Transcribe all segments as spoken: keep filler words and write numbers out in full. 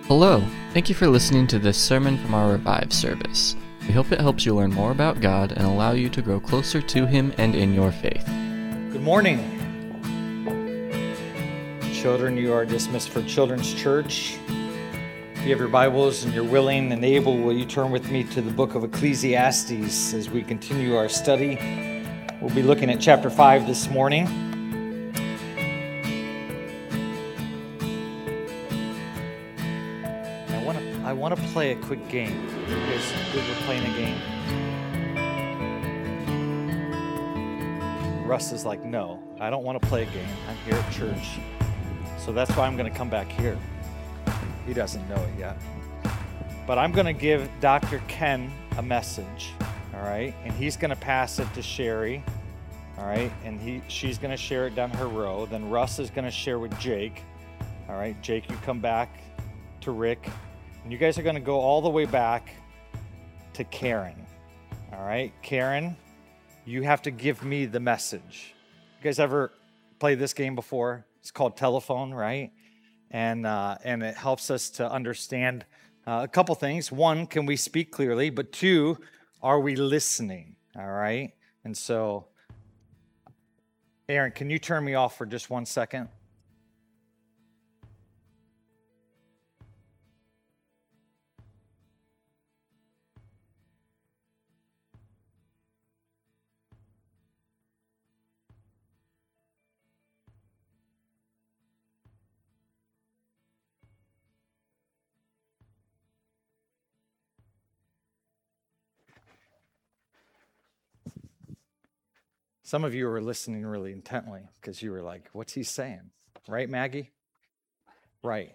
Hello, thank you for listening to this sermon from our Revive service. We hope it helps you learn more about God and allow you to grow closer to Him and in your faith. Good morning. Children, you are dismissed for Children's Church. If you have your Bibles and you're willing and able, will you turn with me to the book of Ecclesiastes as we continue our study? We'll be looking at chapter five this morning. I want to I want to play a quick game. You guys good with playing a game? Russ is like, no, I don't want to play a game. I'm here at church. So that's why I'm going to come back here. He doesn't know it yet. But I'm going to give Doctor Ken a message, all right? And he's going to pass it to Sherry, all right? And he, she's going to share it down her row. Then Russ is going to share with Jake, all right? Jake, you come back to Rick. And you guys are going to go all the way back to Karen, all right? Karen, you have to give me the message. You guys ever played this game before? It's called telephone, right? And uh, and it helps us to understand uh, a couple things. One, can we speak clearly? But two, are we listening? All right? And so, Aaron, can you turn me off for just one second? Some of you were listening really intently because you were like, what's he saying? Right, Maggie? Right.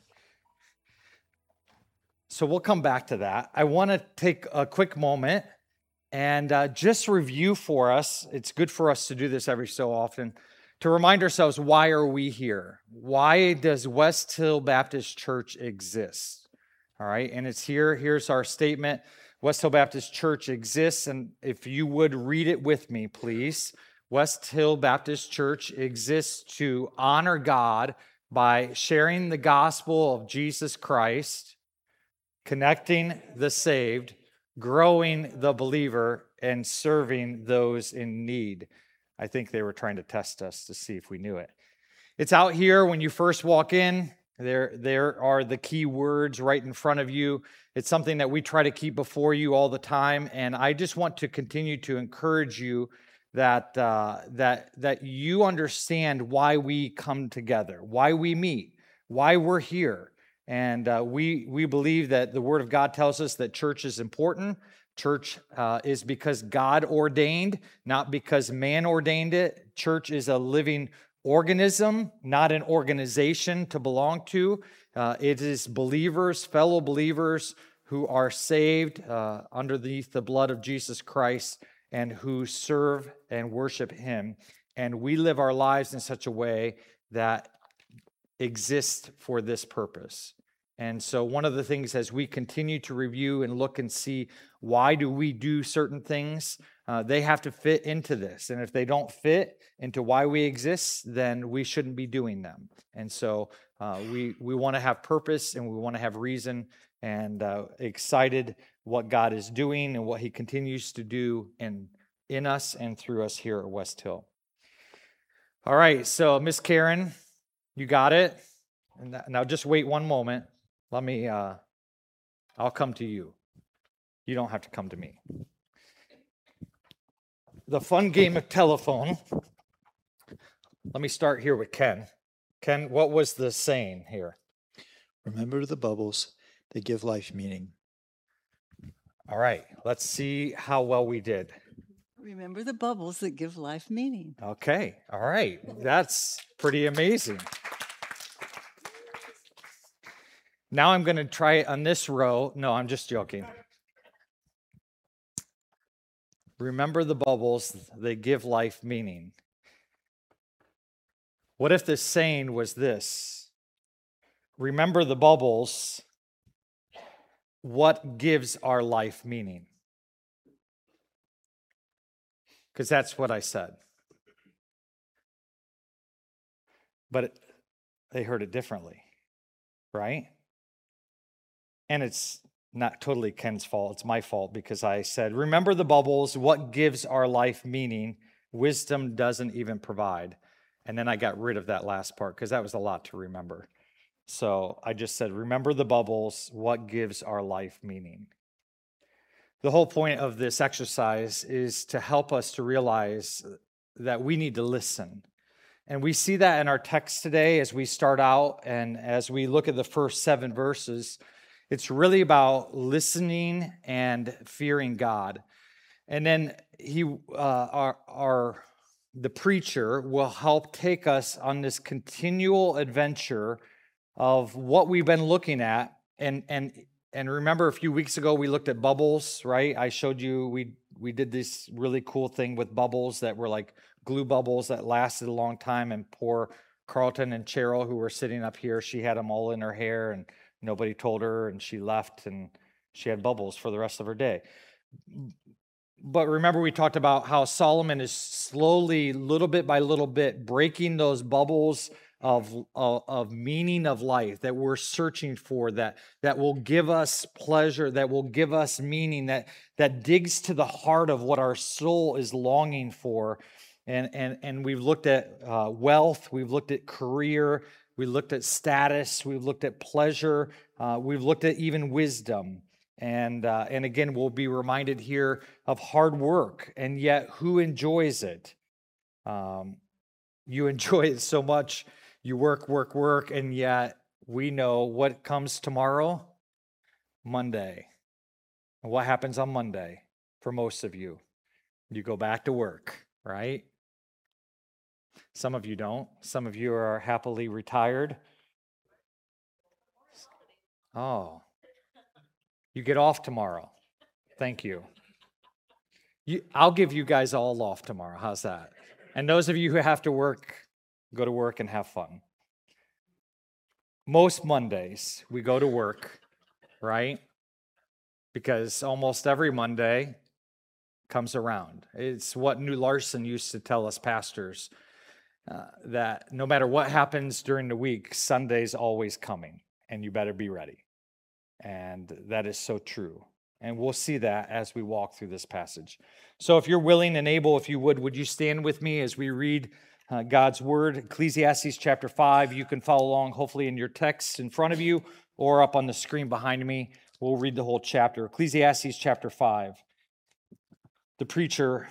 So we'll come back to that. I want to take a quick moment and uh, just review for us. It's good for us to do this every so often, to remind ourselves, why are we here? Why does West Hill Baptist Church exist? All right, and it's here. Here's our statement. West Hill Baptist Church exists, and if you would read it with me, please. West Hill Baptist Church exists to honor God by sharing the gospel of Jesus Christ, connecting the saved, growing the believer, and serving those in need. I think they were trying to test us to see if we knew it. It's out here when you first walk in. There, there are the key words right in front of you. It's something that we try to keep before you all the time, and I just want to continue to encourage you that uh, that that you understand why we come together, why we meet, why we're here, and uh, we we believe that the Word of God tells us that church is important. Church uh, is because God ordained, not because man ordained it. Church is a living organism, not an organization to belong to. Uh, it is believers, fellow believers who are saved uh, underneath the blood of Jesus Christ and who serve and worship Him. And we live our lives in such a way that exists for this purpose. And so one of the things as we continue to review and look and see why do we do certain things, uh, they have to fit into this. And if they don't fit into why we exist, then we shouldn't be doing them. And so uh, we, we want to have purpose and we want to have reason and uh, excited what God is doing and what He continues to do in, in us and through us here at West Hill. All right, so Miss Karen, you got it? And now just wait one moment. Let me, uh, I'll come to you. You don't have to come to me. The fun game of telephone. Let me start here with Ken. Ken, what was the saying here? Remember the bubbles, they give life meaning. All right, let's see how well we did. Remember the bubbles that give life meaning. Okay, all right. That's pretty amazing. Now I'm going to try it on this row. No, I'm just joking. Remember the bubbles, they give life meaning. What if the saying was this? Remember the bubbles, what gives our life meaning? Because that's what I said. But it, they heard it differently, right? And it's not totally Ken's fault. It's my fault because I said, remember the bubbles, what gives our life meaning? Wisdom doesn't even provide. And then I got rid of that last part because that was a lot to remember. So I just said, remember the bubbles, what gives our life meaning? The whole point of this exercise is to help us to realize that we need to listen. And we see that in our text today as we start out and as we look at the first seven verses. It's really about listening and fearing God. And then he, uh, our, our, the preacher will help take us on this continual adventure of what we've been looking at. And, and, and remember a few weeks ago, we looked at bubbles, right? I showed you, we, we did this really cool thing with bubbles that were like glue bubbles that lasted a long time. And poor Carlton and Cheryl, who were sitting up here, she had them all in her hair and nobody told her, and she left, and she had bubbles for the rest of her day. But remember, we talked about how Solomon is slowly, little bit by little bit, breaking those bubbles of, of, of meaning of life that we're searching for, that, that will give us pleasure, that will give us meaning, that, that digs to the heart of what our soul is longing for. And, and, and we've looked at uh, wealth, we've looked at career, we looked at status, we've looked at pleasure, uh, we've looked at even wisdom. And, uh, and again, we'll be reminded here of hard work, and yet who enjoys it? Um, you enjoy it so much, you work, work, work, and yet we know what comes tomorrow? Monday. And what happens on Monday for most of you? You go back to work, right? Some of you don't. Some of you are happily retired. Oh, you get off tomorrow. Thank you. you. I'll give you guys all off tomorrow. How's that? And those of you who have to work, go to work and have fun. Most Mondays, we go to work, right? Because almost every Monday comes around. It's what New Larson used to tell us pastors. Uh, that no matter what happens during the week, Sunday's always coming, and you better be ready. And that is so true. And we'll see that as we walk through this passage. So if you're willing and able, if you would, would you stand with me as we read uh, God's word? Ecclesiastes chapter five. You can follow along, hopefully, in your text in front of you or up on the screen behind me. We'll read the whole chapter. Ecclesiastes chapter five. The preacher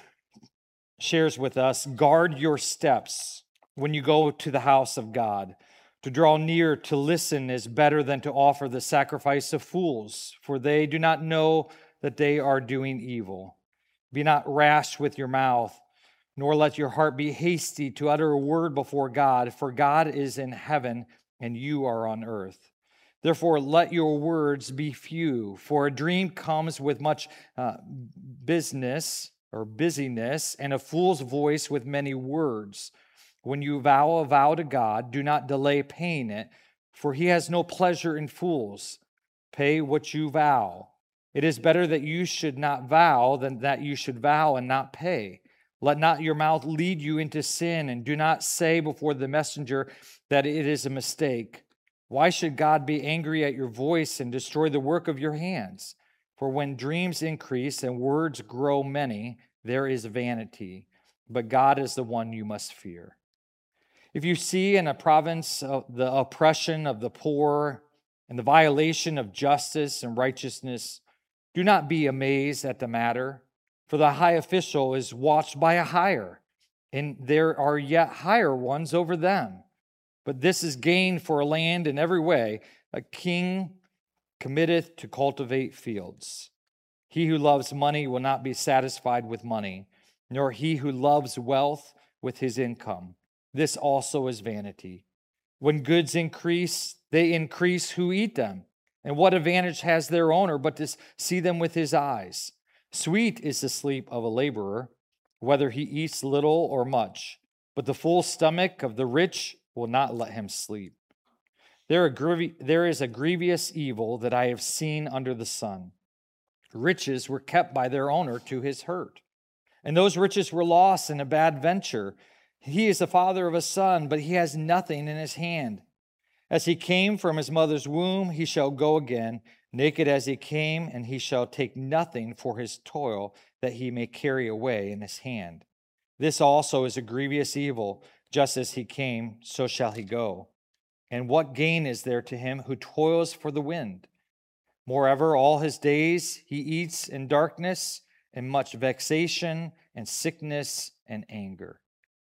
shares with us, guard your steps when you go to the house of God. To draw near to listen is better than to offer the sacrifice of fools, for they do not know that they are doing evil. Be not rash with your mouth, nor let your heart be hasty to utter a word before God, for God is in heaven and you are on earth. Therefore, let your words be few, for a dream comes with much uh, business or busyness, and a fool's voice with many words. When you vow a vow to God, do not delay paying it, for he has no pleasure in fools. Pay what you vow. It is better that you should not vow than that you should vow and not pay. Let not your mouth lead you into sin, and do not say before the messenger that it is a mistake. Why should God be angry at your voice and destroy the work of your hands? For when dreams increase and words grow many, there is vanity. But God is the one you must fear. If you see in a province the oppression of the poor and the violation of justice and righteousness, do not be amazed at the matter, for the high official is watched by a higher, and there are yet higher ones over them. But this is gain for a land in every way. A king committeth to cultivate fields. He who loves money will not be satisfied with money, nor he who loves wealth with his income. This also is vanity. When goods increase, they increase who eat them. And what advantage has their owner but to see them with his eyes? Sweet is the sleep of a laborer, whether he eats little or much. But the full stomach of the rich will not let him sleep. There, there is a grievous evil that I have seen under the sun. Riches were kept by their owner to his hurt. And those riches were lost in a bad venture. He is the father of a son, but he has nothing in his hand. As he came from his mother's womb, he shall go again. naked as he came, and he shall take nothing for his toil that he may carry away in his hand. This also is a grievous evil. Just as he came, so shall he go. And what gain is there to him who toils for the wind? Moreover, all his days he eats in darkness, and much vexation and sickness and anger.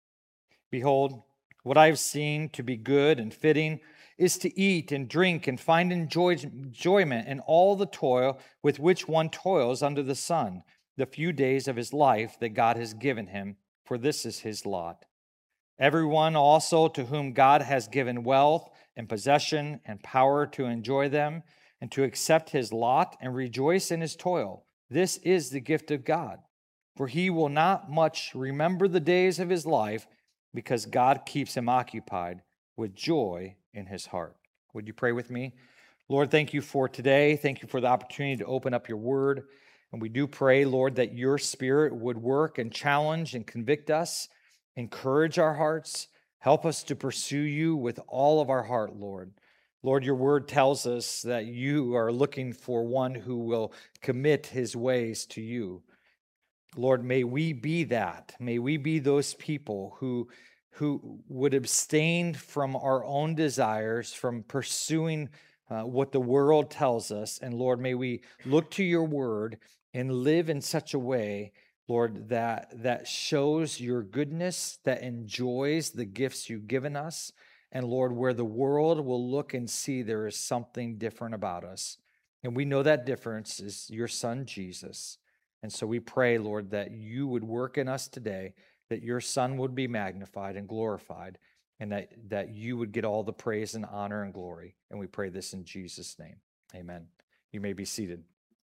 Behold, what I have seen to be good and fitting is to eat and drink and find enjoy- enjoyment in all the toil with which one toils under the sun, the few days of his life that God has given him, for this is his lot. Everyone also to whom God has given wealth and possession and power to enjoy them and to accept his lot and rejoice in his toil, this is the gift of God. For he will not much remember the days of his life, because God keeps him occupied with joy in his heart. Would you pray with me? Lord, thank you for today. Thank you for the opportunity to open up your word. And we do pray, Lord, that your Spirit would work and challenge and convict us, encourage our hearts, help us to pursue you with all of our heart, Lord. Lord, your word tells us that you are looking for one who will commit his ways to you. Lord, may we be that. May we be those people who, who would abstain from our own desires, from pursuing uh, what the world tells us. And Lord, may we look to your word and live in such a way, Lord, that, that shows your goodness, that enjoys the gifts you've given us. And Lord, where the world will look and see there is something different about us. And we know that difference is your son, Jesus. And so we pray, Lord, that you would work in us today, that your Son would be magnified and glorified, and that, that you would get all the praise and honor and glory. And we pray this in Jesus' name. Amen. You may be seated.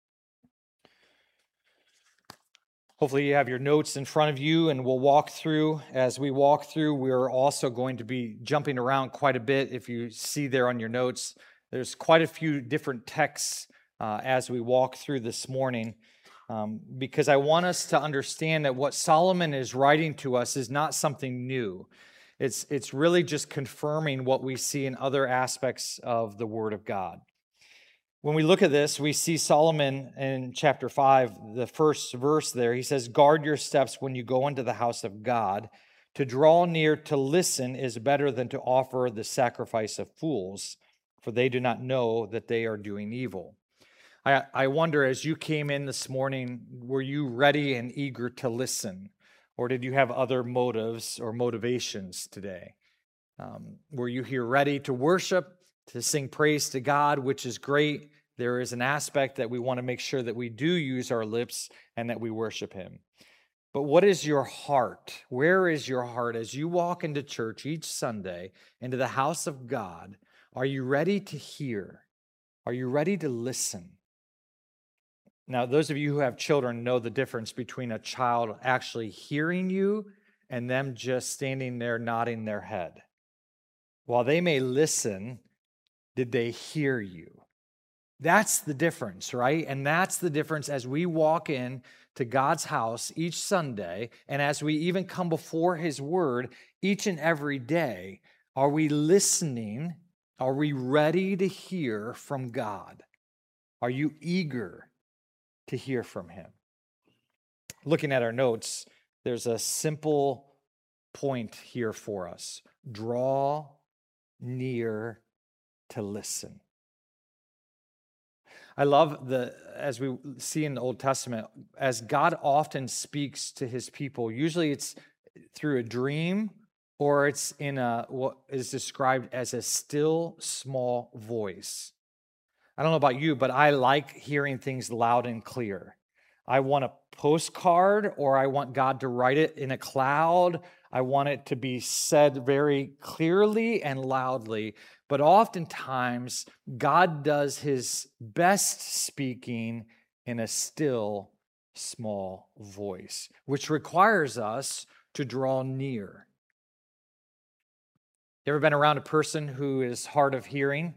Hopefully you have your notes in front of you, and we'll walk through. As we walk through, we're also going to be jumping around quite a bit. If you see there on your notes, there's quite a few different texts uh, as we walk through this morning. Um, because I want us to understand that what Solomon is writing to us is not something new. It's, it's really just confirming what we see in other aspects of the Word of God. When we look at this, we see Solomon in chapter five, the first verse there, he says, "Guard your steps when you go into the house of God. To draw near to listen is better than to offer the sacrifice of fools, for they do not know that they are doing evil." I, I wonder, as you came in this morning, were you ready and eager to listen? Or did you have other motives or motivations today? Um, were you here ready to worship, to sing praise to God, which is great? There is an aspect that we want to make sure that we do use our lips and that we worship him. But what is your heart? Where is your heart as you walk into church each Sunday, into the house of God? Are you ready to hear? Are you ready to listen? Now, those of you who have children know the difference between a child actually hearing you and them just standing there nodding their head. While they may listen, did they hear you? That's the difference, right? And that's the difference as we walk in to God's house each Sunday, and as we even come before his word each and every day. Are we listening? Are we ready to hear from God? Are you eager to hear from him? Looking at our notes, there's a simple point here for us. Draw near to listen. I love the, as we see in the Old Testament, as God often speaks to his people, usually it's through a dream or it's in a what is described as a still small voice. I don't know about you, but I like hearing things loud and clear. I want a postcard, or I want God to write it in a cloud. I want it to be said very clearly and loudly. But oftentimes, God does his best speaking in a still small voice, which requires us to draw near. You ever been around a person who is hard of hearing?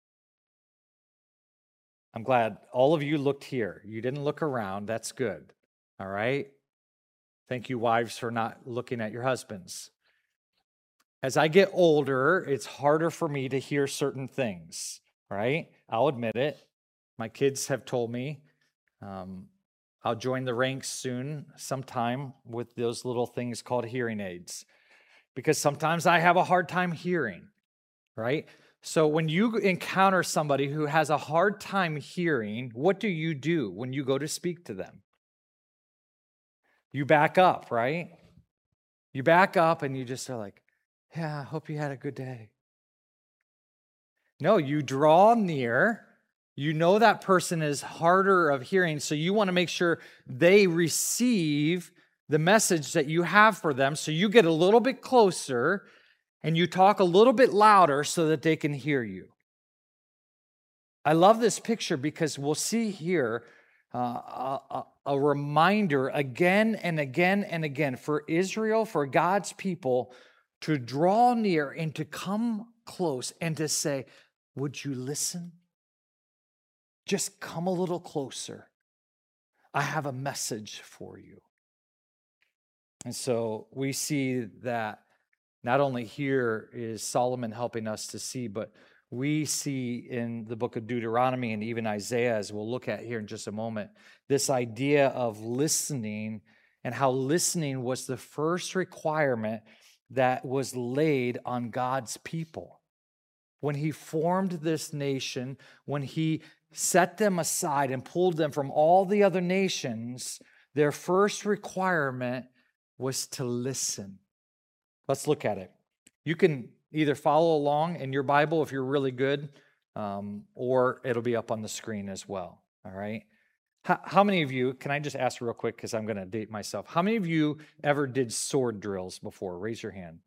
I'm glad all of you looked here. You didn't look around. That's good. All right? Thank you, wives, for not looking at your husbands. As I get older, it's harder for me to hear certain things, right? I'll admit it. My kids have told me um, I'll join the ranks soon, sometime, with those little things called hearing aids, because sometimes I have a hard time hearing, right? So when you encounter somebody who has a hard time hearing, what do you do when you go to speak to them? You back up, right? You back up and you just are like, yeah, I hope you had a good day. No, you draw near. You know that person is harder of hearing, so you want to make sure they receive the message that you have for them. So you get a little bit closer and you talk a little bit louder so that they can hear you. I love this picture because we'll see here uh, a, a reminder again and again and again for Israel, for God's people, to draw near and to come close and to say, would you listen? Just come a little closer. I have a message for you. And so we see that not only here is Solomon helping us to see, but we see in the book of Deuteronomy and even Isaiah, as we'll look at here in just a moment, this idea of listening and how listening was the first requirement that was laid on God's people. When he formed this nation, when he set them aside and pulled them from all the other nations, their first requirement was to listen. Let's look at it. You can either follow along in your Bible if you're really good, um, or it'll be up on the screen as well, all right? How, how many of you, can I just ask real quick because I'm going to date myself, how many of you ever did sword drills before? Raise your hand.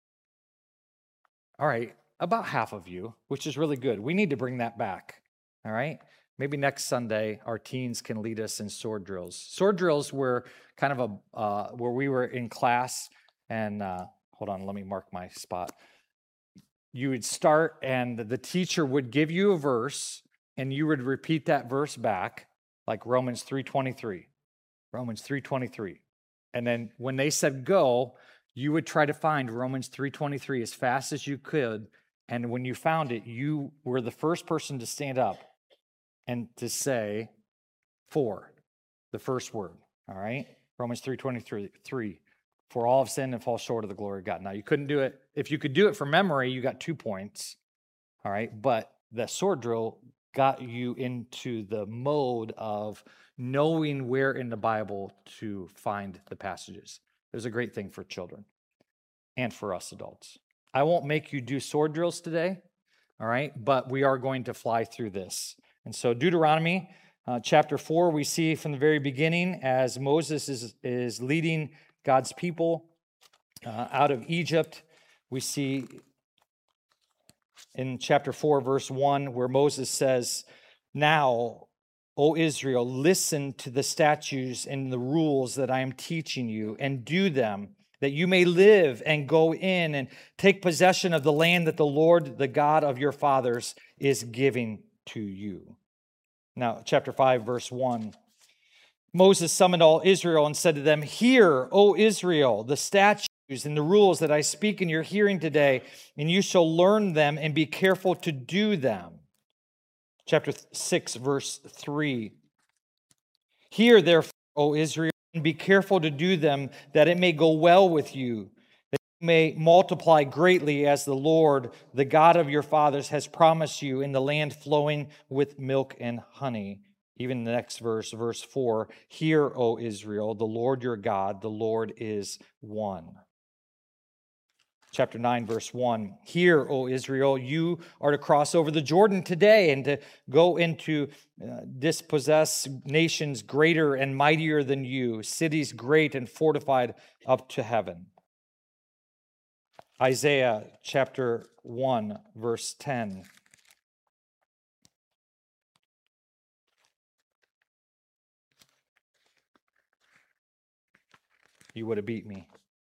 All right, about half of you, which is really good. We need to bring that back, all right? Maybe next Sunday, our teens can lead us in sword drills. Sword drills were kind of a, uh, where we were in class and, uh, hold on, let me mark my spot. You would start and the teacher would give you a verse and you would repeat that verse back, like Romans three twenty-three. Romans three twenty-three. And then when they said go, you would try to find Romans three twenty-three as fast as you could. And when you found it, you were the first person to stand up and to say for, the first word, all right? Romans three twenty-three, three. For all have sinned and fall short of the glory of God. Now, you couldn't do it. If you could do it from memory, you got two points, all right? But the sword drill got you into the mode of knowing where in the Bible to find the passages. It was a great thing for children and for us adults. I won't make you do sword drills today, all right? But we are going to fly through this. And so Deuteronomy uh, chapter four, we see from the very beginning as Moses is, is leading God's people uh, out of Egypt. We see in chapter four, verse one, where Moses says, now, O Israel, listen to the statutes and the rules that I am teaching you and do them, that you may live and go in and take possession of the land that the Lord, the God of your fathers, is giving to you. Now, chapter five, verse one. Moses summoned all Israel and said to them, hear, O Israel, the statutes and the rules that I speak in your hearing today, and you shall learn them and be careful to do them. Chapter six, verse three. Hear, therefore, O Israel, and be careful to do them, that it may go well with you, that you may multiply greatly as the Lord, the God of your fathers, has promised you in the land flowing with milk and honey. Even the next verse, verse four, hear, O Israel, the Lord your God, the Lord is one. Chapter nine, verse one, hear, O Israel, you are to cross over the Jordan today and to go into uh, dispossess nations greater and mightier than you, cities great and fortified up to heaven. Isaiah chapter one, verse ten. You would have beat me.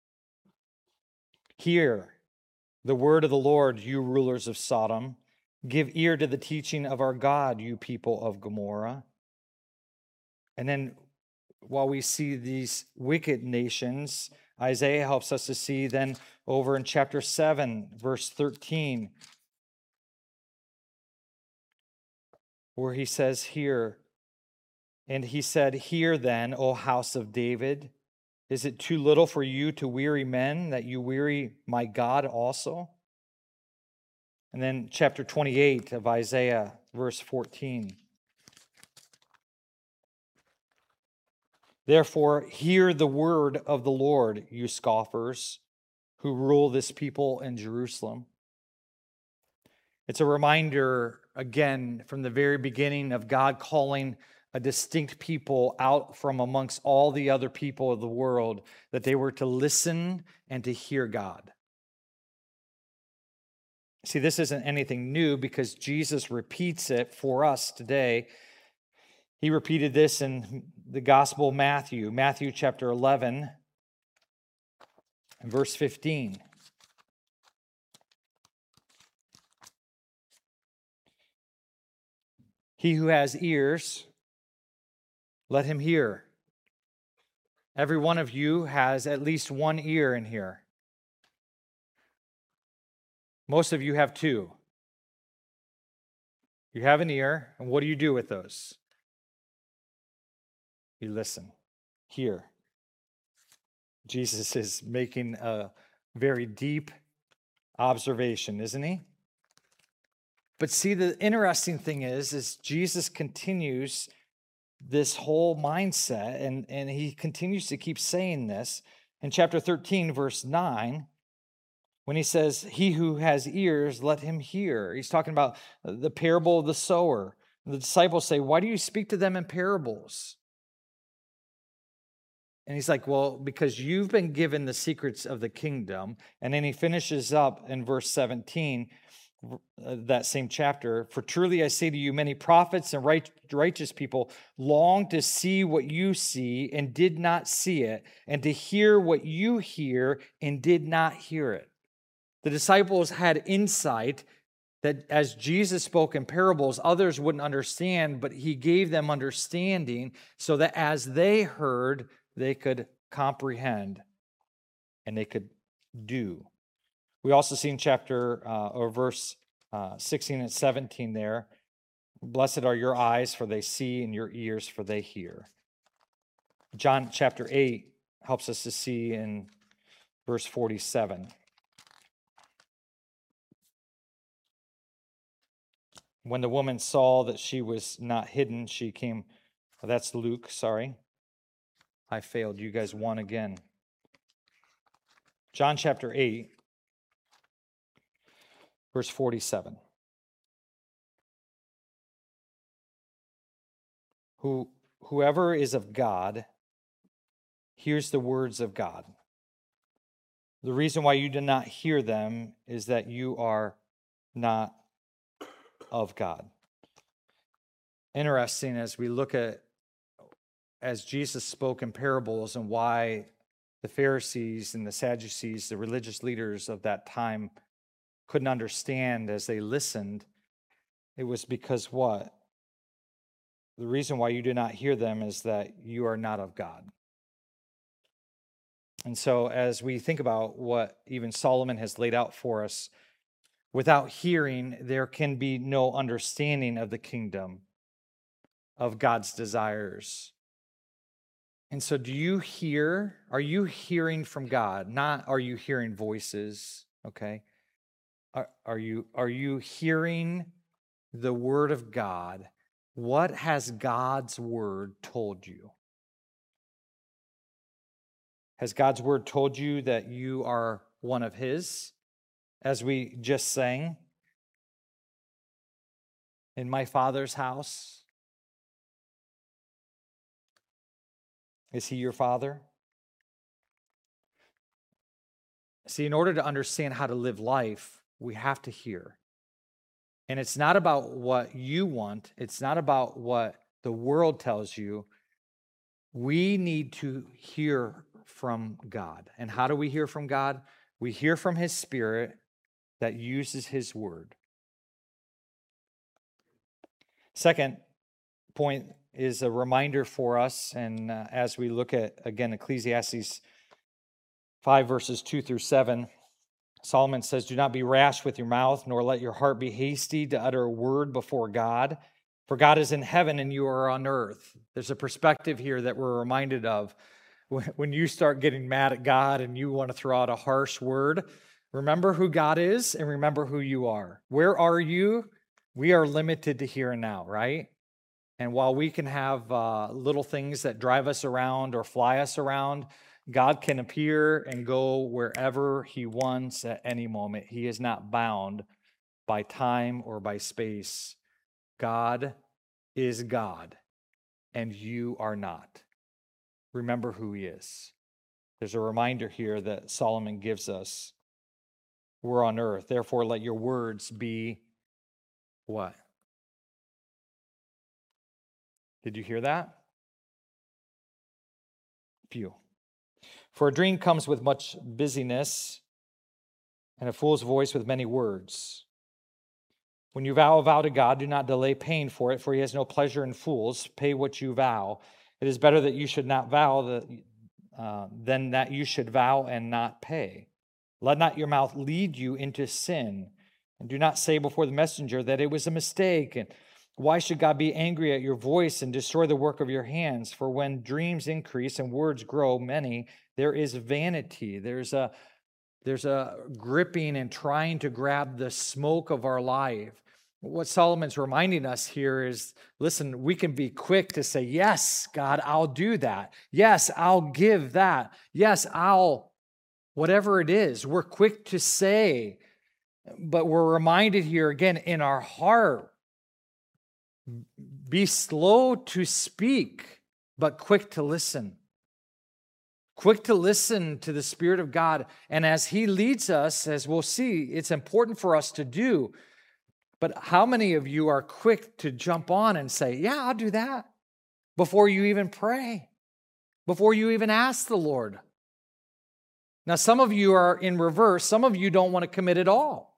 Hear the word of the Lord, you rulers of Sodom. Give ear to the teaching of our God, you people of Gomorrah. And then while we see these wicked nations, Isaiah helps us to see then over in chapter seven, verse thirteen. where he says here, and he said, "Hear then, O house of David, is it too little for you to weary men, that you weary my God also?" And then chapter twenty-eight of Isaiah, verse fourteen. "Therefore, hear the word of the Lord, you scoffers, who rule this people in Jerusalem." It's a reminder, again, from the very beginning of God calling a distinct people out from amongst all the other people of the world, that they were to listen and to hear God. See, this isn't anything new because Jesus repeats it for us today. He repeated this in the Gospel of Matthew, Matthew chapter eleven, and verse fifteen. "He who has ears, let him hear." Every one of you has at least one ear in here. Most of you have two. You have an ear, and what do you do with those? You listen, hear. Jesus is making a very deep observation, isn't he? But see, the interesting thing is, is Jesus continues this whole mindset, and, and he continues to keep saying this. In chapter thirteen, verse nine, when he says, "He who has ears, let him hear." He's talking about the parable of the sower. The disciples say, "Why do you speak to them in parables?" And he's like, "Well, because you've been given the secrets of the kingdom." And then he finishes up in verse seventeen, that same chapter. "For truly I say to you, many prophets and right, righteous people long to see what you see and did not see it, and to hear what you hear and did not hear it." The disciples had insight that as Jesus spoke in parables, others wouldn't understand, but he gave them understanding so that as they heard, they could comprehend and they could do. We also see in chapter uh, or verse uh, sixteen and seventeen there, "Blessed are your eyes, for they see, and your ears, for they hear." John chapter eight helps us to see in verse forty-seven. "When the woman saw that she was not hidden, she came," oh, that's Luke, sorry. I failed. You guys won again. John chapter eight, verse forty-seven. Who, "Whoever is of God hears the words of God. The reason why you do not hear them is that you are not of God." Interesting as we look at, as Jesus spoke in parables and why the Pharisees and the Sadducees, the religious leaders of that time, couldn't understand as they listened. It was because what? The reason why you do not hear them is that you are not of God. And so as we think about what even Solomon has laid out for us, without hearing, there can be no understanding of the kingdom, of God's desires. And so do you hear? Are you hearing from God? Not are you hearing voices, okay? Are, are you, are you hearing the word of God? What has God's word told you? Has God's word told you that you are one of his? As we just sang, "In my Father's house." Is he your Father? See, in order to understand how to live life, we have to hear. And it's not about what you want. It's not about what the world tells you. We need to hear from God. And how do we hear from God? We hear from his Spirit that uses his word. Second point is a reminder for us, and uh, as we look at, again, Ecclesiastes five, verses two through seven, Solomon says, "Do not be rash with your mouth, nor let your heart be hasty to utter a word before God. For God is in heaven and you are on earth. There's a perspective here that we're reminded of. When you start getting mad at God and you want to throw out a harsh word, remember who God is and remember who you are. Where are you? We are limited to here and now, right? And while we can have uh, little things that drive us around or fly us around, God can appear and go wherever he wants at any moment. He is not bound by time or by space. God is God, and you are not. Remember who he is. There's a reminder here that Solomon gives us. We're on earth. Therefore, let your words be what? Did you hear that? Few. For a dream comes with much busyness, and a fool's voice with many words. When you vow a vow to God, do not delay paying for it, for he has no pleasure in fools. Pay what you vow. It is better that you should not vow that, uh, than that you should vow and not pay. Let not your mouth lead you into sin, and do not say before the messenger that it was a mistake. And why should God be angry at your voice and destroy the work of your hands? For when dreams increase and words grow many, there is vanity. There's a there's a gripping and trying to grab the smoke of our life. What Solomon's reminding us here is, listen, we can be quick to say, yes, God, I'll do that. Yes, I'll give that. Yes, I'll, whatever it is, we're quick to say, but we're reminded here again in our heart, be slow to speak, but quick to listen. Quick to listen to the Spirit of God. And as he leads us, as we'll see, it's important for us to do. But how many of you are quick to jump on and say, yeah, I'll do that, before you even pray, before you even ask the Lord? Now, some of you are in reverse. Some of you don't want to commit at all.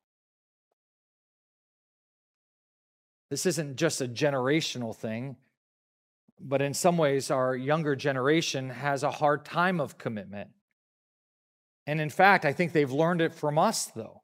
This isn't just a generational thing, but in some ways, our younger generation has a hard time of commitment. And in fact, I think they've learned it from us, though.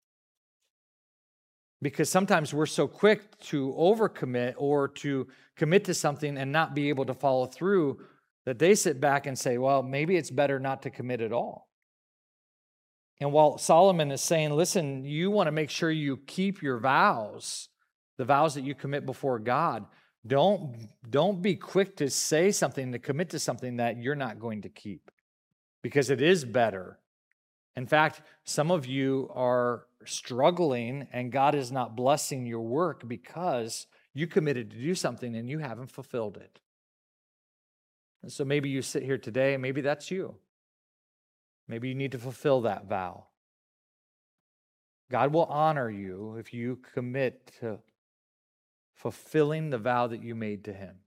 Because sometimes we're so quick to overcommit or to commit to something and not be able to follow through that they sit back and say, well, maybe it's better not to commit at all. And while Solomon is saying, listen, you want to make sure you keep your vows, the vows that you commit before God, don't, don't be quick to say something, to commit to something that you're not going to keep, because it is better. In fact, some of you are struggling and God is not blessing your work because you committed to do something and you haven't fulfilled it. And so maybe you sit here today, maybe that's you. Maybe you need to fulfill that vow. God will honor you if you commit to fulfilling the vow that you made to him.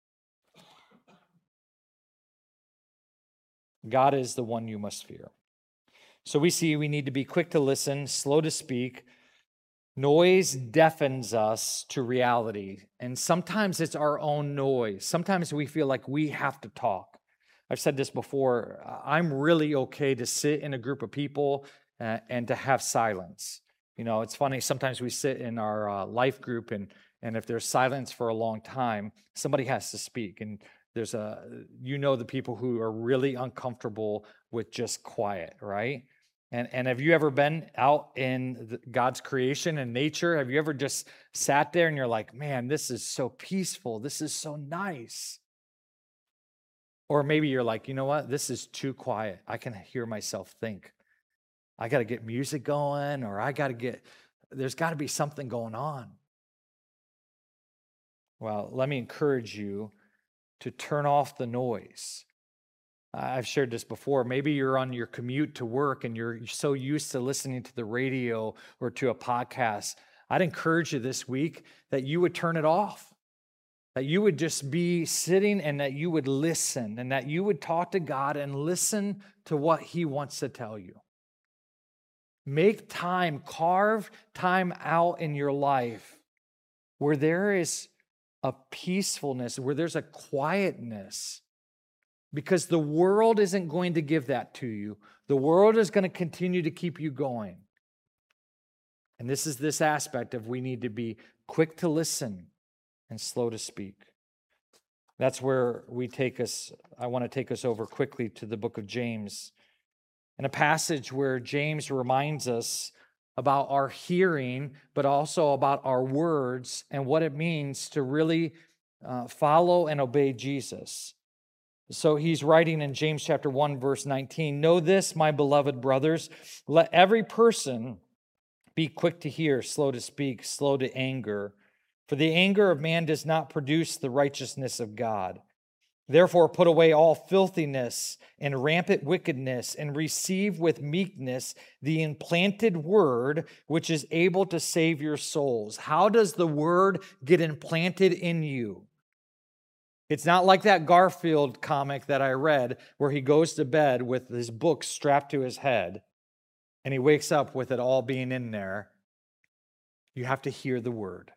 God is the one you must fear. So we see we need to be quick to listen, slow to speak. Noise deafens us to reality. And sometimes it's our own noise. Sometimes we feel like we have to talk. I've said this before. I'm really okay to sit in a group of people uh, and to have silence. You know, it's funny. Sometimes we sit in our uh, life group and and if there's silence for a long time, somebody has to speak. And there's a, you know, the people who are really uncomfortable with just quiet, right? And and have you ever been out in the, God's creation and nature? Have you ever just sat there and you're like, man, this is so peaceful. This is so nice. Or maybe you're like, you know what? This is too quiet. I can hear myself think. I got to get music going, or I got to get, there's got to be something going on. Well, let me encourage you to turn off the noise. I've shared this before. Maybe you're on your commute to work and you're so used to listening to the radio or to a podcast. I'd encourage you this week that you would turn it off, that you would just be sitting and that you would listen and that you would talk to God and listen to what he wants to tell you. Make time, carve time out in your life where there is a peacefulness, where there's a quietness, because the world isn't going to give that to you. The world is going to continue to keep you going. And this is this aspect of we need to be quick to listen and slow to speak. That's where we take us, I want to take us over quickly to the book of James, in a passage where James reminds us about our hearing, but also about our words and what it means to really uh, follow and obey Jesus. So he's writing in James chapter one, verse nineteen, "Know this, my beloved brothers, let every person be quick to hear, slow to speak, slow to anger. For the anger of man does not produce the righteousness of God. Therefore put away all filthiness and rampant wickedness, and receive with meekness the implanted word, which is able to save your souls." How does the word get implanted in you? It's not like that Garfield comic that I read where he goes to bed with his book strapped to his head and he wakes up with it all being in there. You have to hear the word.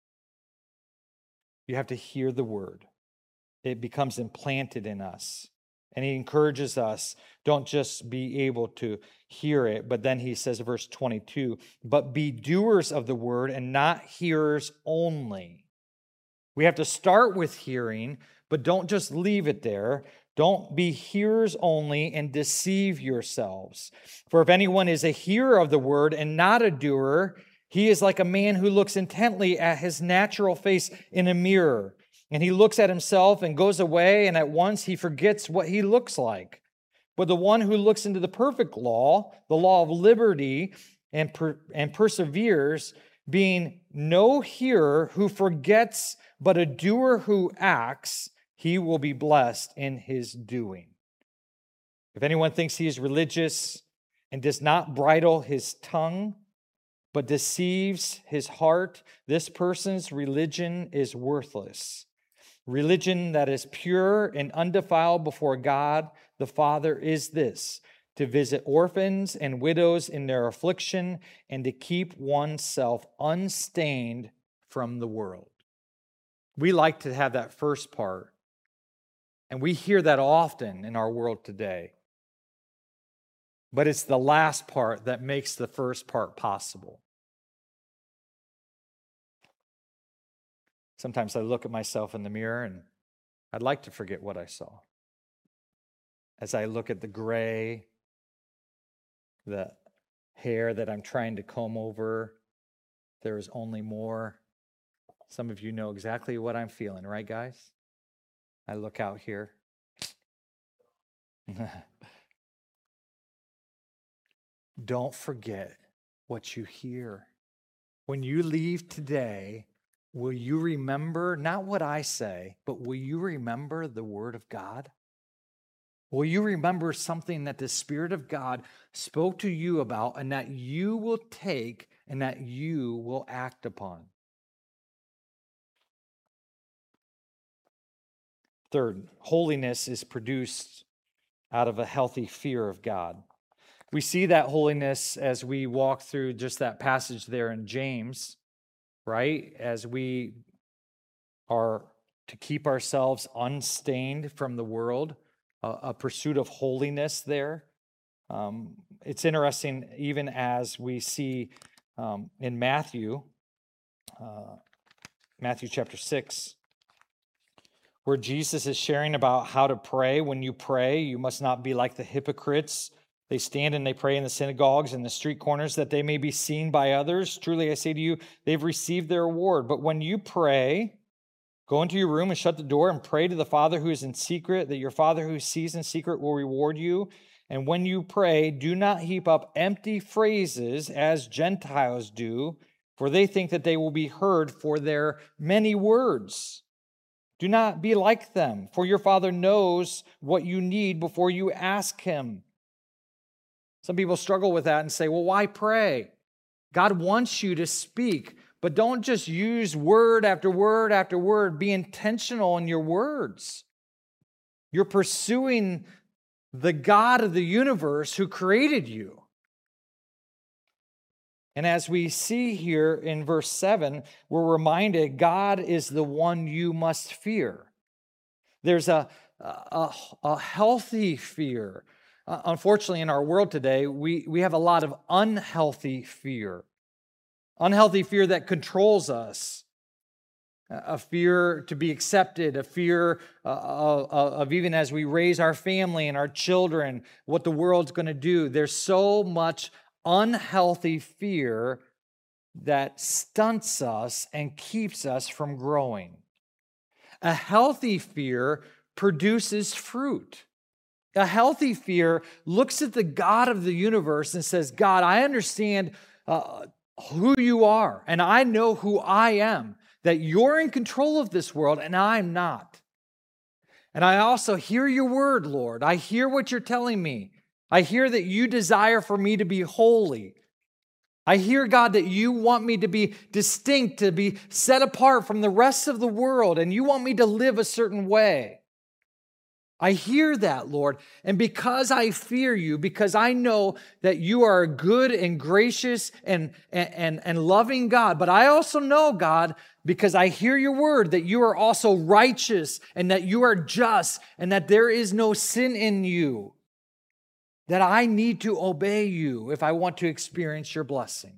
You have to hear the word. It becomes implanted in us. And he encourages us, don't just be able to hear it, but then he says, verse twenty-two, "But be doers of the word and not hearers only." We have to start with hearing, but don't just leave it there. Don't be hearers only and deceive yourselves. For if anyone is a hearer of the word and not a doer, he is like a man who looks intently at his natural face in a mirror. And he looks at himself and goes away, and at once he forgets what he looks like. But the one who looks into the perfect law, the law of liberty, and, per- and perseveres, being no hearer who forgets, but a doer who acts, he will be blessed in his doing. If anyone thinks he is religious and does not bridle his tongue, but deceives his heart, this person's religion is worthless. Religion that is pure and undefiled before God the Father is this: to visit orphans and widows in their affliction, and to keep oneself unstained from the world. We like to have that first part, and we hear that often in our world today. But it's the last part that makes the first part possible. Sometimes I look at myself in the mirror and I'd like to forget what I saw. As I look at the gray, the hair that I'm trying to comb over, there is only more. Some of you know exactly what I'm feeling, right, guys? I look out here. Don't forget what you hear. When you leave today, will you remember not what I say, but will you remember the Word of God? Will you remember something that the Spirit of God spoke to you about and that you will take and that you will act upon? Third, holiness is produced out of a healthy fear of God. We see that holiness as we walk through just that passage there in James, right? As we are to keep ourselves unstained from the world, a, a pursuit of holiness there. Um, it's interesting, even as we see um, in Matthew, uh, Matthew chapter six, where Jesus is sharing about how to pray. When you pray, you must not be like the hypocrites. They stand and they pray in the synagogues and the street corners that they may be seen by others. Truly, I say to you, they've received their reward. But when you pray, go into your room and shut the door and pray to the Father who is in secret, that your Father who sees in secret will reward you. And when you pray, do not heap up empty phrases as Gentiles do, for they think that they will be heard for their many words. Do not be like them, for your Father knows what you need before you ask him. Some people struggle with that and say, well, why pray? God wants you to speak, but don't just use word after word after word. Be intentional in your words. You're pursuing the God of the universe who created you. And as we see here in verse seven, we're reminded God is the one you must fear. There's a, a, a healthy fear. Uh, unfortunately, in our world today, we, we have a lot of unhealthy fear. Unhealthy fear that controls us. a fear to be accepted, a fear uh, of, of even as we raise our family and our children, what the world's going to do. There's so much unhealthy fear that stunts us and keeps us from growing. A healthy fear produces fruit. A healthy fear looks at the God of the universe and says, God, I understand uh, who you are, and I know who I am, that you're in control of this world, and I'm not. And I also hear your word, Lord. I hear what you're telling me. I hear that you desire for me to be holy. I hear, God, that you want me to be distinct, to be set apart from the rest of the world, and you want me to live a certain way. I hear that, Lord, and because I fear you, because I know that you are a good and gracious and, and, and loving God, but I also know, God, because I hear your word, that you are also righteous and that you are just and that there is no sin in you, that I need to obey you if I want to experience your blessing.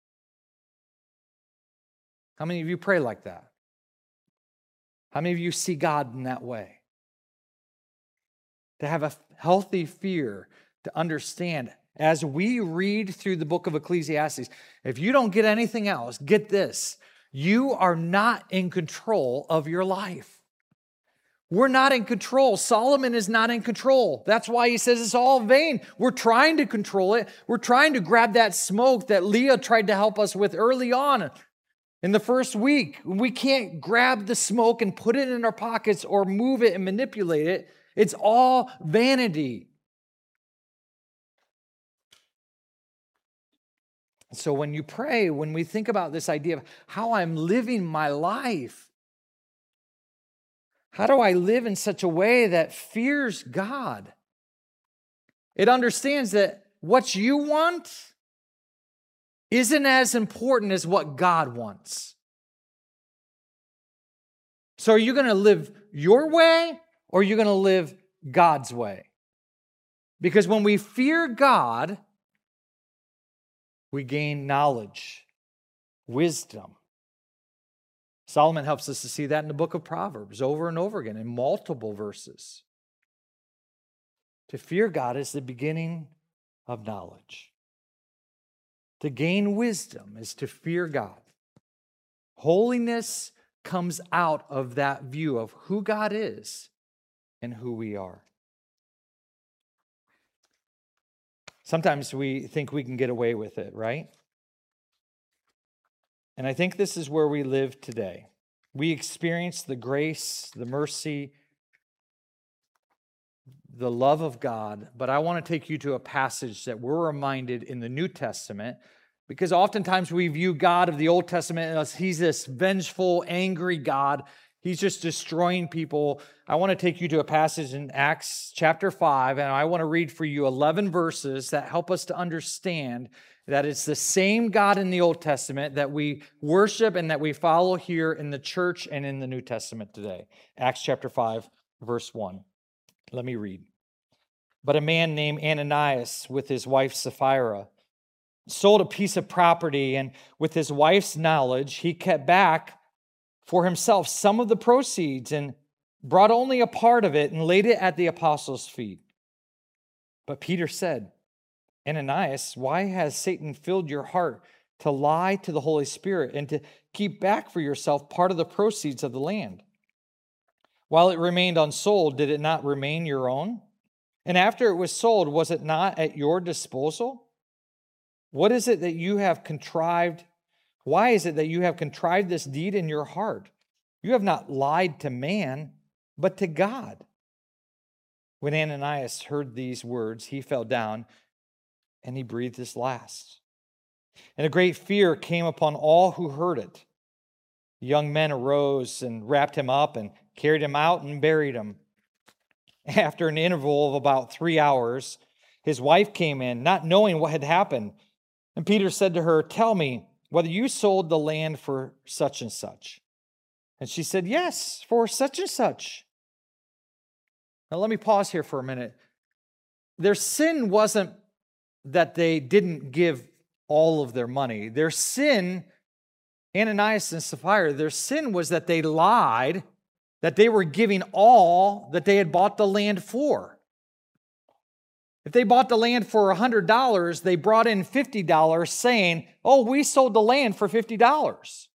How many of you pray like that? How many of you see God in that way? To have a healthy fear, to understand. As we read through the book of Ecclesiastes, if you don't get anything else, get this. You are not in control of your life. We're not in control. Solomon is not in control. That's why he says it's all vain. We're trying to control it. We're trying to grab that smoke that Leah tried to help us with early on in the first week. We can't grab the smoke and put it in our pockets or move it and manipulate it. It's all vanity. So when you pray, when we think about this idea of how I'm living my life, how do I live in such a way that fears God? It understands that what you want isn't as important as what God wants. So are you going to live your way? Or are you going to live God's way? Because when we fear God, we gain knowledge, wisdom. Solomon helps us to see that in the book of Proverbs over and over again in multiple verses. To fear God is the beginning of knowledge. To gain wisdom is to fear God. Holiness comes out of that view of who God is and who we are. Sometimes we think we can get away with it, right? And I think this is where we live today. We experience the grace, the mercy, the love of God, but I want to take you to a passage that we're reminded in the New Testament, because oftentimes we view God of the Old Testament as he's this vengeful, angry God. He's just destroying people. I want to take you to a passage in Acts chapter five, and I want to read for you eleven verses that help us to understand that it's the same God in the Old Testament that we worship and that we follow here in the church and in the New Testament today. Acts chapter five, verse one. Let me read. But a man named Ananias with his wife Sapphira sold a piece of property, and with his wife's knowledge, he kept back for himself some of the proceeds and brought only a part of it and laid it at the apostles' feet. But Peter said, Ananias, why has Satan filled your heart to lie to the Holy Spirit and to keep back for yourself part of the proceeds of the land? While it remained unsold, did it not remain your own? And after it was sold, was it not at your disposal? What is it that you have contrived? Why is it that you have contrived this deed in your heart? You have not lied to man, but to God. When Ananias heard these words, he fell down and he breathed his last. And a great fear came upon all who heard it. The young men arose and wrapped him up and carried him out and buried him. After an interval of about three hours, his wife came in, not knowing what had happened. And Peter said to her, tell me whether you sold the land for such and such. And she said, yes, for such and such. Now let me pause here for a minute. Their sin wasn't that they didn't give all of their money. Their sin Ananias and Sapphira, their sin was that they lied, that they were giving all that they had bought the land for. If they bought the land for one hundred dollars, they brought in fifty dollars saying, oh, we sold the land for fifty dollars.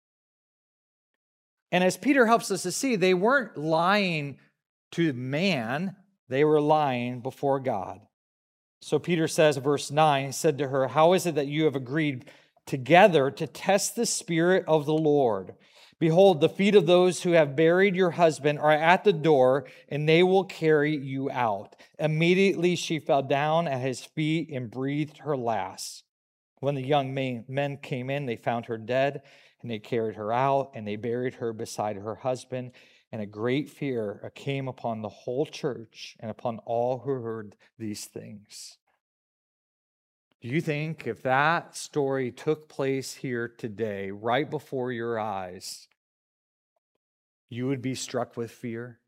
And as Peter helps us to see, they weren't lying to man, they were lying before God. So Peter says, verse nine, he said to her, how is it that you have agreed together to test the Spirit of the Lord? Behold, the feet of those who have buried your husband are at the door, and they will carry you out. Immediately she fell down at his feet and breathed her last. When the young men came in, they found her dead, and they carried her out, and they buried her beside her husband. And a great fear came upon the whole church and upon all who heard these things. Do you think if that story took place here today, right before your eyes, you would be struck with fear?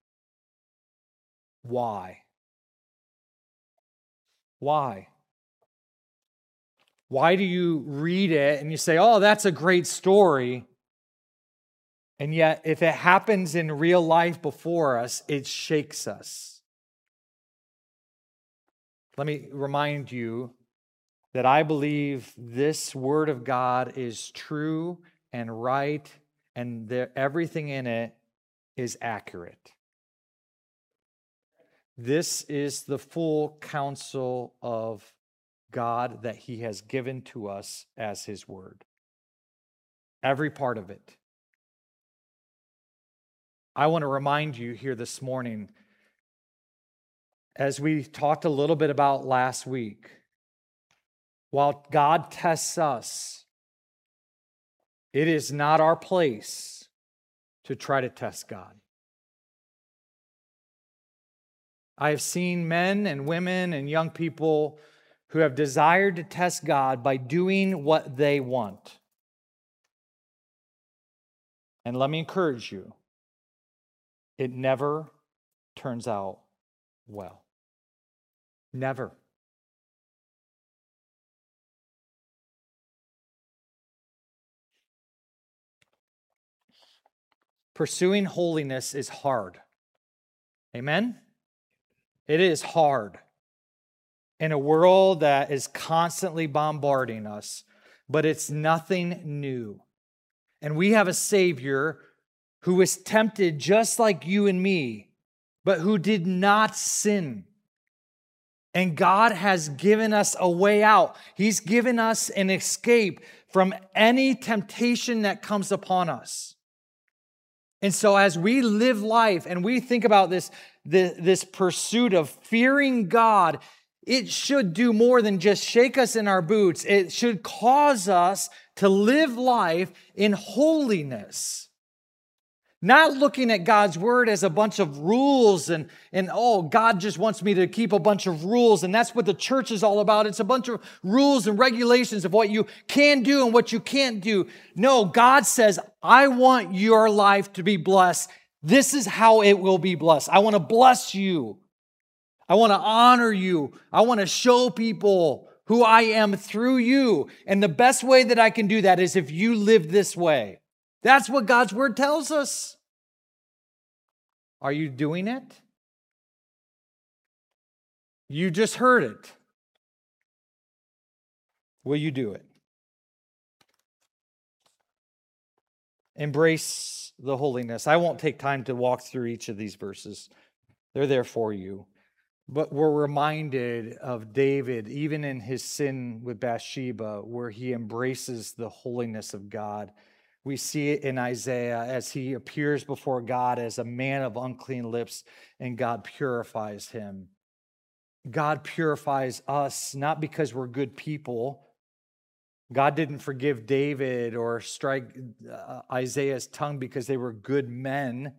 Why? Why? Why do you read it and you say, oh, that's a great story? And yet, if it happens in real life before us, it shakes us. Let me remind you that I believe this Word of God is true and right, and that everything in it is accurate. This is the full counsel of God that He has given to us as His Word. Every part of it. I want to remind you here this morning, as we talked a little bit about last week, while God tests us, it is not our place to try to test God. I have seen men and women and young people who have desired to test God by doing what they want. And let me encourage you, it never turns out well. Never. Pursuing holiness is hard. Amen? It is hard in a world that is constantly bombarding us, but it's nothing new. And we have a Savior who was tempted just like you and me, but who did not sin. And God has given us a way out. He's given us an escape from any temptation that comes upon us. And so as we live life and we think about this, this, this pursuit of fearing God, it should do more than just shake us in our boots. It should cause us to live life in holiness. Not looking at God's word as a bunch of rules and, and, oh, God just wants me to keep a bunch of rules. And that's what the church is all about. It's a bunch of rules and regulations of what you can do and what you can't do. No, God says, I want your life to be blessed. This is how it will be blessed. I want to bless you. I want to honor you. I want to show people who I am through you. And the best way that I can do that is if you live this way. That's what God's word tells us. Are you doing it? You just heard it. Will you do it? Embrace the holiness. I won't take time to walk through each of these verses. They're there for you. But we're reminded of David, even in his sin with Bathsheba, where he embraces the holiness of God. We see it in Isaiah as he appears before God as a man of unclean lips, and God purifies him. God purifies us not because we're good people. God didn't forgive David or strike Isaiah's tongue because they were good men.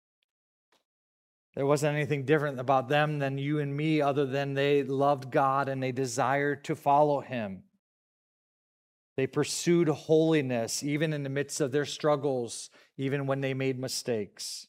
There wasn't anything different about them than you and me, other than they loved God and they desired to follow Him. They pursued holiness even in the midst of their struggles, even when they made mistakes.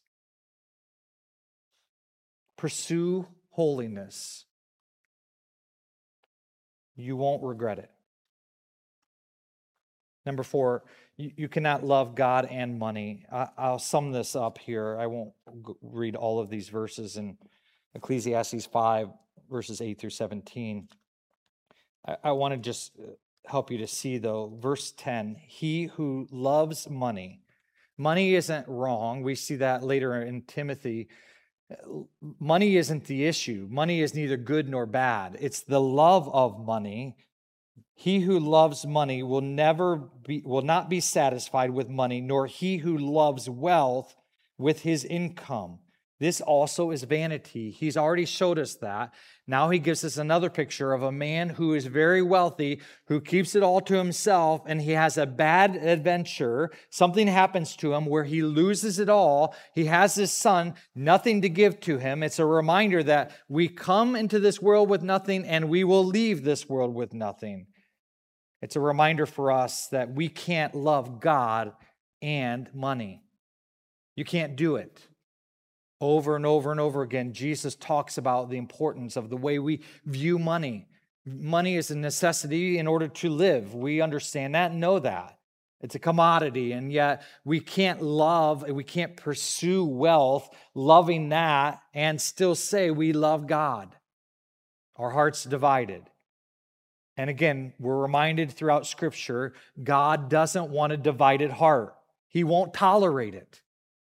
Pursue holiness. You won't regret it. Number four, you, you cannot love God and money. I, I'll sum this up here. I won't g- read all of these verses in Ecclesiastes five, verses eight through seventeen. I, I want to just help you to see, though, verse ten, he who loves money. Money isn't wrong. We see that later in Timothy. Money isn't the issue. Money is neither good nor bad. It's the love of money. He who loves money will never be, will not be satisfied with money, nor he who loves wealth with his income. This also is vanity. He's already showed us that. Now he gives us another picture of a man who is very wealthy, who keeps it all to himself, and he has a bad adventure. Something happens to him where he loses it all. He has his son, nothing to give to him. It's a reminder that we come into this world with nothing, and we will leave this world with nothing. It's a reminder for us that we can't love God and money. You can't do it. Over and over and over again, Jesus talks about the importance of the way we view money. Money is a necessity in order to live. We understand that and know that. It's a commodity, and yet we can't love, we can't pursue wealth, loving that, and still say we love God. Our heart's divided. And again, we're reminded throughout Scripture, God doesn't want a divided heart. He won't tolerate it.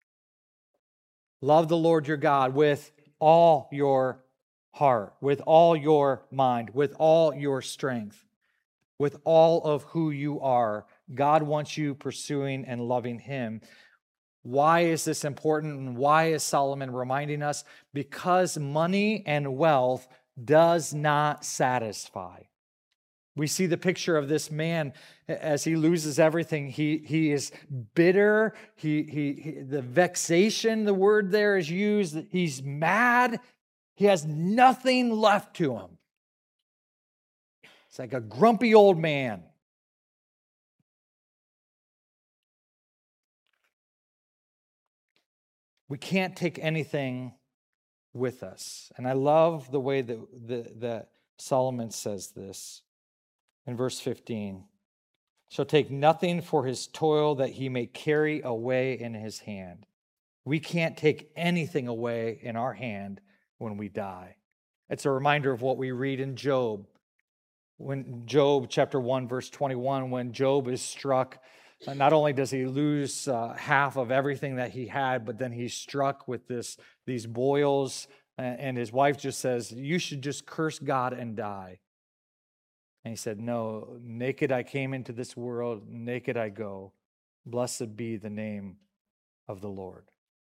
Love the Lord your God with all your heart, with all your mind, with all your strength, with all of who you are. God wants you pursuing and loving Him. Why is this important, and why is Solomon reminding us? Because money and wealth does not satisfy. We see the picture of this man as he loses everything. He, he is bitter. He, he, he, the vexation, the word there is used. He's mad. He has nothing left to him. It's like a grumpy old man. We can't take anything with us. And I love the way that, that, that Solomon says this. In verse fifteen, shall take nothing for his toil that he may carry away in his hand. We can't take anything away in our hand when we die. It's a reminder of what we read in Job. When Job chapter one, verse twenty-one, when Job is struck, not only does he lose uh, half of everything that he had, but then he's struck with this these boils, and his wife just says, you should just curse God and die. And he said, no, naked I came into this world, naked I go. Blessed be the name of the Lord.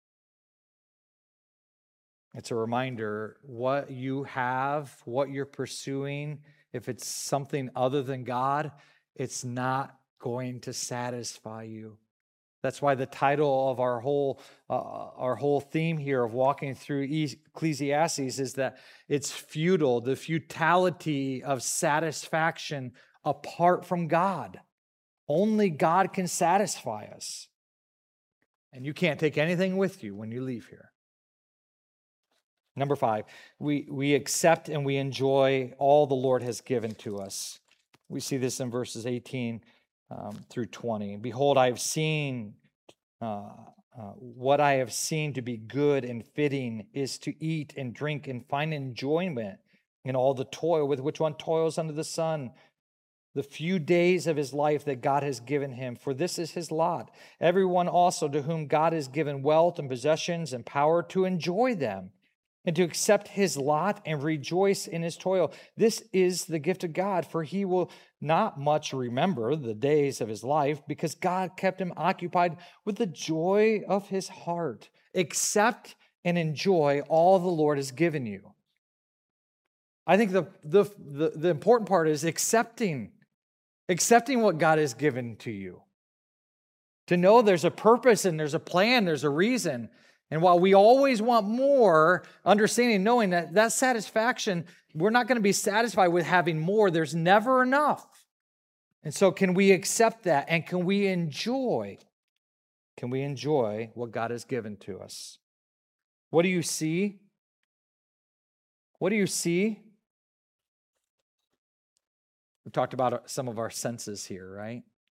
It's a reminder, what you have, what you're pursuing, if it's something other than God, it's not going to satisfy you. That's why the title of our whole uh, our whole theme here of walking through Ecclesiastes is that it's futile, the futility of satisfaction apart from God. Only God can satisfy us. And you can't take anything with you when you leave here. Number five, we, we accept and we enjoy all the Lord has given to us. We see this in verses eighteen Um, through twenty. Behold, I have seen, uh, uh, what I have seen to be good and fitting is to eat and drink and find enjoyment in all the toil with which one toils under the sun, the few days of his life that God has given him, for this is his lot. Everyone also to whom God has given wealth and possessions and power to enjoy them, and to accept his lot and rejoice in his toil. This is the gift of God, for he will not much remember the days of his life, because God kept him occupied with the joy of his heart. Accept and enjoy all the Lord has given you. I think the, the, the, the important part is accepting, accepting what God has given to you. To know there's a purpose and there's a plan, there's a reason. And while we always want more, understanding, knowing that that satisfaction, we're not going to be satisfied with having more. There's never enough. And so can we accept that? And can we enjoy? Can we enjoy what God has given to us? What do you see? What do you see? We talked about some of our senses here, right?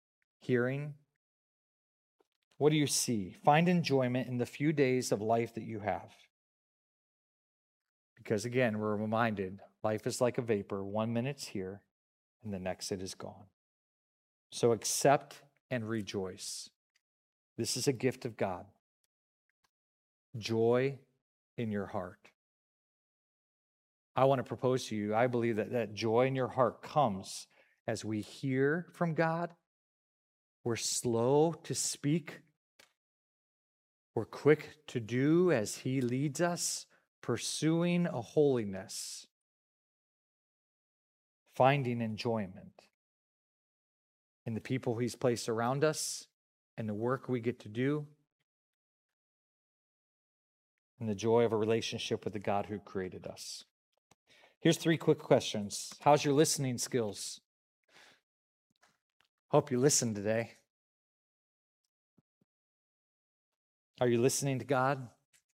hearing? What do you see? Find enjoyment in the few days of life that you have. Because again, we're reminded life is like a vapor. One minute's here, and the next it is gone. So accept and rejoice. This is a gift of God. Joy in your heart. I want to propose to you, I believe that that joy in your heart comes as we hear from God. We're slow to speak. We're quick to do as He leads us, pursuing a holiness, finding enjoyment in the people He's placed around us and the work we get to do, and the joy of a relationship with the God who created us. Here's three quick questions. How's your listening skills? Hope you listened today. Are you listening to God?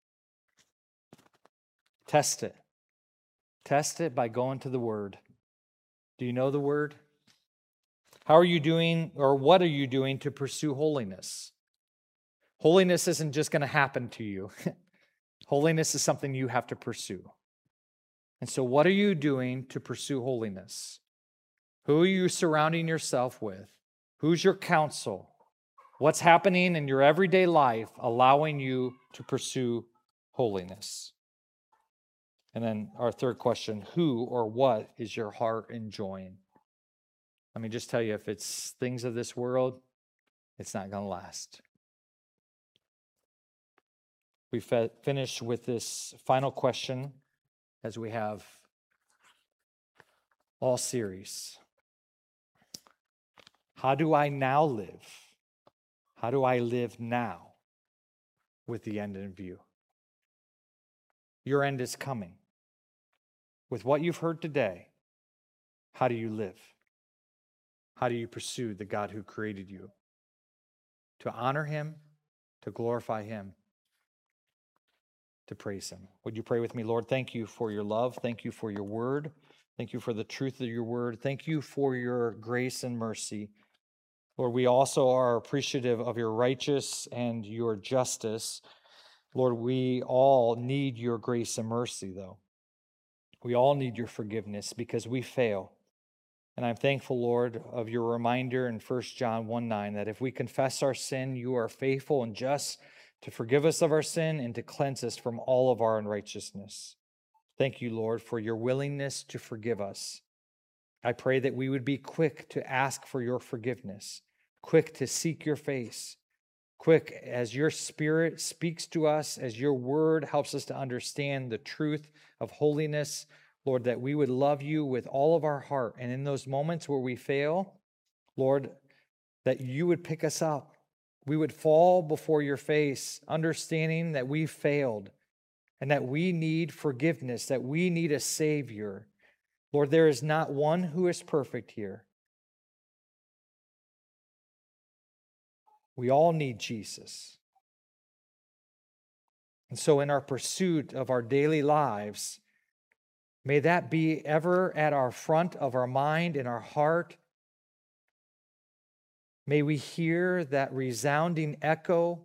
Test it. Test it by going to the Word. Do you know the Word? How are you doing, or what are you doing to pursue holiness? Holiness isn't just going to happen to you. Holiness is something you have to pursue. And so what are you doing to pursue holiness? Who are you surrounding yourself with? Who's your counsel? What's happening in your everyday life allowing you to pursue holiness? And then our third question, who or what is your heart enjoying? Let me just tell you, if it's things of this world, it's not going to last. We fe- finish with this final question as we have all series. How do I now live? How do I live now with the end in view? Your end is coming. With what you've heard today, how do you live? How do you pursue the God who created you? To honor Him, to glorify Him, to praise Him. Would you pray with me? Lord, thank you for your love. Thank you for your word. Thank you for the truth of your word. Thank you for your grace and mercy. Lord, we also are appreciative of your righteous and your justice. Lord, we all need your grace and mercy, though. We all need your forgiveness because we fail. And I'm thankful, Lord, of your reminder in First John one nine that if we confess our sin, you are faithful and just to forgive us of our sin and to cleanse us from all of our unrighteousness. Thank you, Lord, for your willingness to forgive us. I pray that we would be quick to ask for your forgiveness, quick to seek your face, quick as your Spirit speaks to us, as your word helps us to understand the truth of holiness, Lord, that we would love you with all of our heart. And in those moments where we fail, Lord, that you would pick us up. We would fall before your face, understanding that we failed and that we need forgiveness, that we need a Savior. Lord, there is not one who is perfect here. We all need Jesus. And so in our pursuit of our daily lives, may that be ever at our front of our mind and our heart. May we hear that resounding echo,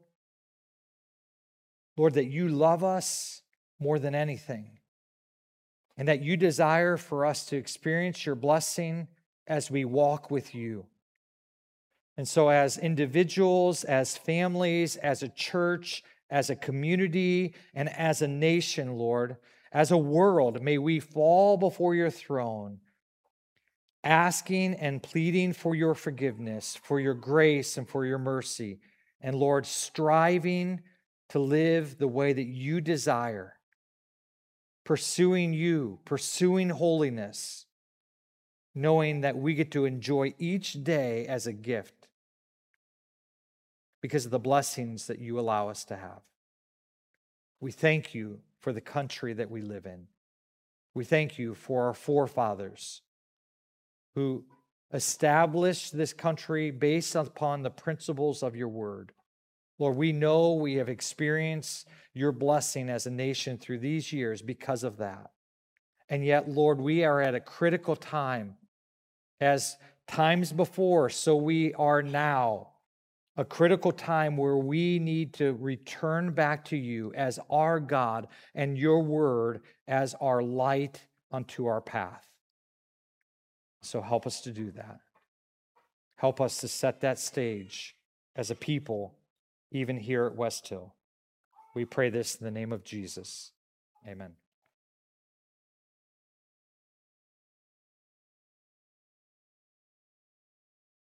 Lord, that you love us more than anything, and that you desire for us to experience your blessing as we walk with you. And so as individuals, as families, as a church, as a community, and as a nation, Lord, as a world, may we fall before your throne, asking and pleading for your forgiveness, for your grace, and for your mercy. And Lord, striving to live the way that you desire, pursuing you, pursuing holiness, knowing that we get to enjoy each day as a gift because of the blessings that you allow us to have. We thank you for the country that we live in. We thank you for our forefathers who established this country based upon the principles of your word. Lord, we know we have experienced your blessing as a nation through these years because of that. And yet, Lord, we are at a critical time as times before, so we are now. A critical time where we need to return back to you as our God and your word as our light unto our path. So help us to do that. Help us to set that stage as a people, even here at West Hill. We pray this in the name of Jesus. Amen.